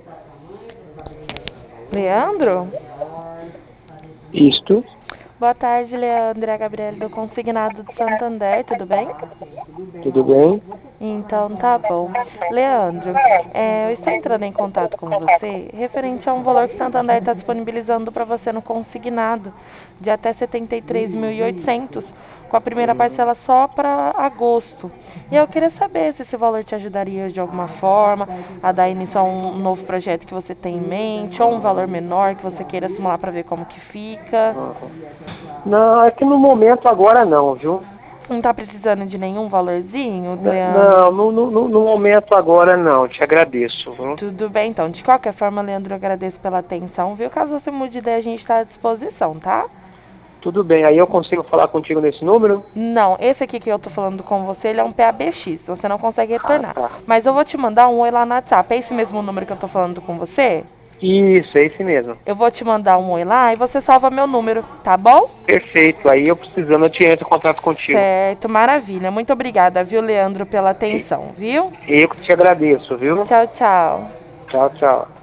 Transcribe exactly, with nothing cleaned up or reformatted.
Leandro? Isto, Boa tarde, Leandro. É a Gabriele do Consignado do Santander, tudo bem? tudo bem? Então tá bom. Leandro, é, eu estou entrando em contato com você referente a um valor que o Santander está disponibilizando para você no consignado de até setenta e três mil e oitocentos, com a primeira parcela só para agosto. E eu queria saber se esse valor te ajudaria de alguma forma a dar início a um novo projeto que você tem em mente, ou um valor menor que você queira simular para ver como que fica. Aham. Não, é que no momento agora não, viu? Não tá precisando de nenhum valorzinho, N- Não, Leandro? no, no, no no momento agora não, te agradeço, viu? Tudo bem, então. De qualquer forma, Leandro, eu agradeço pela atenção, viu? Caso você mude de ideia, a gente está à disposição, tá? Tudo bem, aí eu consigo falar contigo nesse número? Não, esse aqui que eu tô falando com você, ele é um P A B X, você não consegue Ah, retornar. tá. Mas eu vou te mandar um oi lá no WhatsApp. É esse mesmo número que eu tô falando com você? Isso, é esse mesmo. Eu vou te mandar um oi lá e você salva meu número, tá bom? Perfeito, aí eu precisando eu te entro em contato contigo. Certo, maravilha. Muito obrigada, viu, Leandro, pela E- atenção, viu? Eu que te agradeço, viu? Tchau, tchau. Tchau, tchau.